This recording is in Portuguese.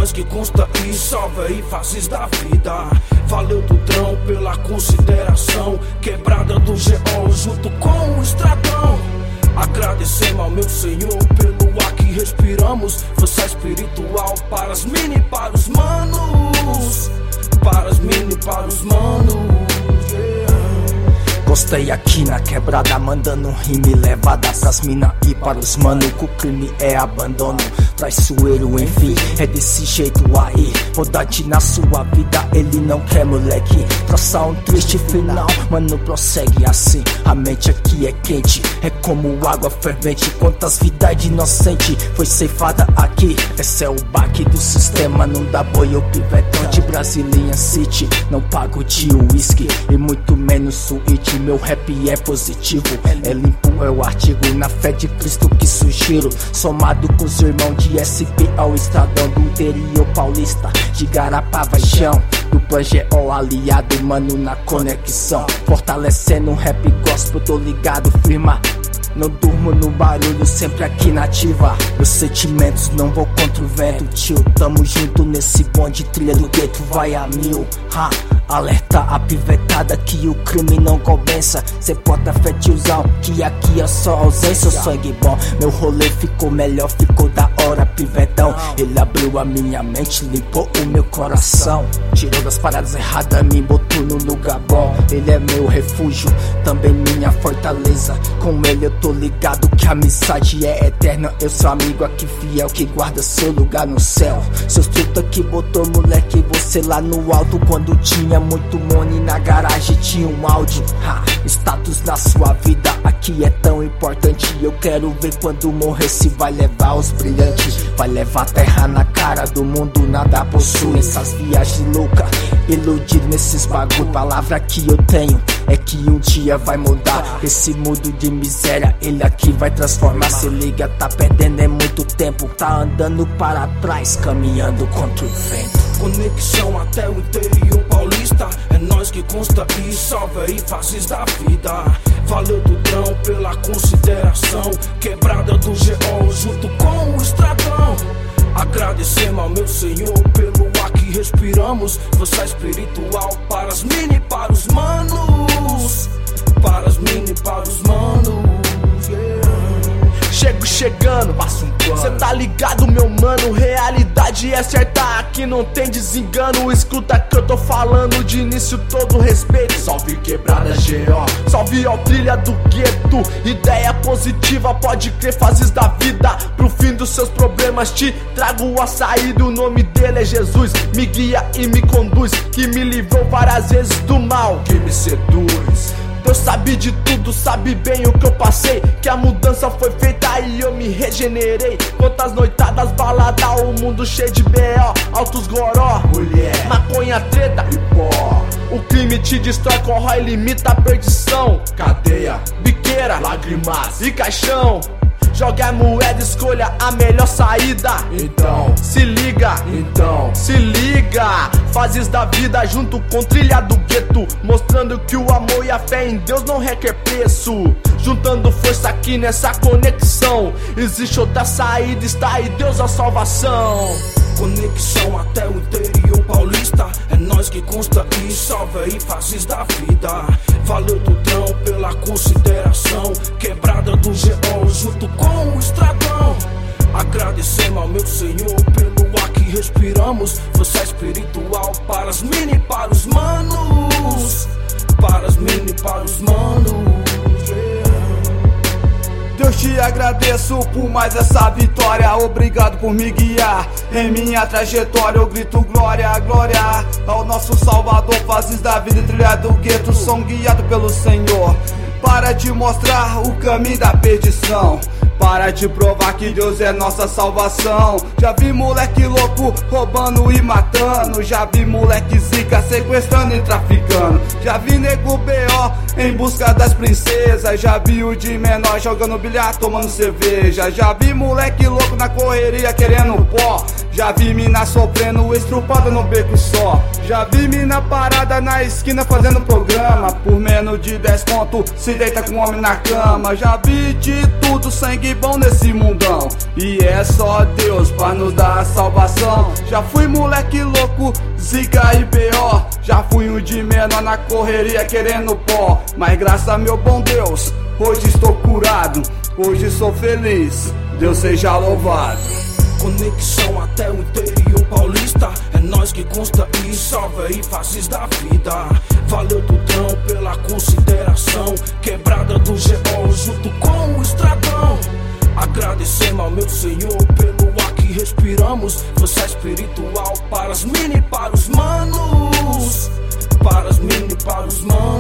nós que consta e salva aí faces da vida. Valeu Tutrão pela consideração, quebrada do GO junto com o Estradão. Agradecemos ao meu Senhor pelo ar que respiramos, força espiritual para as mini e para os manos, para as mini e para os manos, yeah. Postei aqui na quebrada, mandando rime levada pras mina e para os mano. Que o crime é abandono, traiçoeiro, enfim, é desse jeito aí. Rodade na sua vida, ele não quer moleque. Traçar um triste final, mano, prossegue assim. A mente aqui é quente, é como água fervente. Quantas vidas de inocente foi ceifada aqui. Esse é o baque do sistema, não dá boi ou pivetão. De Brasilian City, não pago de whisky e muito menos suíte. Meu rap é positivo, é limpo, é o artigo. Na fé de Cristo que sugiro, somado com os irmãos de SP ao Estradão do interior paulista, de Garapá, Vaixão, do PGO aliado, mano, na conexão. Fortalecendo um rap gospel, tô ligado, firma. Não durmo no barulho, sempre aqui na ativa. Meus sentimentos não vou contra o vento, tio. Tamo junto nesse bonde, trilha do gueto vai a mil. Alerta a pivetada que o crime não compensa. Cê bota fé, tiozão, que aqui é só ausência. Sangue bom, meu rolê ficou melhor, ficou da hora, pivetão. Ele abriu a minha mente, limpou o meu coração. Tirou das paradas erradas, me botou no lugar bom. Ele é meu refúgio, também minha fortaleza. Com ele eu tô ligado que a amizade é eterna. Eu sou amigo aqui fiel que guarda seu lugar no céu. Seus truta que botou moleque você lá no alto. Quando tinha muito money na garagem tinha um áudio. Status na sua vida aqui é tão importante. Eu quero ver quando morrer se vai levar os brilhantes. Vai levar terra na cara do mundo, nada possui. Essas viagens loucas, iludido nesses bagulho. Palavra que eu tenho é que um dia vai mudar esse mundo de miséria, ele aqui vai transformar. Se liga, tá perdendo é muito tempo, tá andando para trás, caminhando contra o vento. Conexão até o interior paulista, é nós que consta e salva aí faces da vida. Valeu Tutrão pela consideração, quebrada do GO junto com o Estradão. Agradecemos ao meu Senhor pelo ar que respiramos, força espiritual para as mini e para os manos, para as mini e para os manos, yeah. Chego chegando, passo um plano. Cê tá ligado, meu mano, realidade é certa, aqui não tem desengano. Escuta que eu tô falando, de início todo respeito. Salve quebrada GO, salve ao trilha do gueto. Ideia positiva, pode crer, fases da vida. Pro fim dos seus problemas te trago a saída. O nome dele é Jesus, me guia e me conduz, que me livrou várias vezes do mal que me seduz. Deus sabe de tudo, sabe bem o que eu passei, que a mudança foi feita e eu me regenerei. Quantas noitadas, balada, o mundo cheio de BO, altos goró, mulher, maconha, treta e pó. O crime te destrói, corrói, limita a perdição. Cadeia, biqueira, lágrimas e caixão. Joga a moeda, escolha a melhor saída. Então, se liga, se liga. Fases da vida junto com trilha do gueto, mostrando que o amor e a fé em Deus não requer preço. Juntando força aqui nessa conexão, existe outra saída, está aí Deus a salvação. Conexão até o interior paulista, é nós que consta e salva aí faces da vida. Valeu Tutrão pela consideração, quebrada do GO junto com o Estradão. Agradecemos ao meu Senhor pelo ar que respiramos, força espiritual para as mini e para os manos, para as mini e para os manos, yeah. Deus, te agradeço por mais essa vitória. Obrigado por me guiar em minha trajetória. Eu grito glória, glória ao nosso Salvador. Fases da vida, trilha do gueto, são guiados pelo Senhor. Para de mostrar o caminho da perdição, para de provar que Deus é nossa salvação. Já vi moleque louco roubando e matando, já vi moleque zica sequestrando e traficando, já vi nego BO em busca das princesas, já vi o de menor jogando bilhar, tomando cerveja, já vi moleque louco na correria querendo pó, já vi mina sofrendo estrupada no beco só, já vi mina parada na esquina fazendo programa, por menos de 10 conto se deita com homem na cama, já vi de tudo, sangue bom nesse mundão, e é só Deus pra nos dar a salvação. Já fui moleque louco, zica e B.O. Já fui um de menor na correria querendo pó. Mas graças a meu bom Deus, hoje estou curado, hoje sou feliz, Deus seja louvado. Conexão até o interior paulista, é nós que consta e salve aí faces da vida. Valeu Dudão pela consideração, quebrada do GO junto com o Estradão. Agradecemos ao meu Senhor pelo ar que respiramos. Você é espiritual para as mini e para os manos, para as mini e para os manos.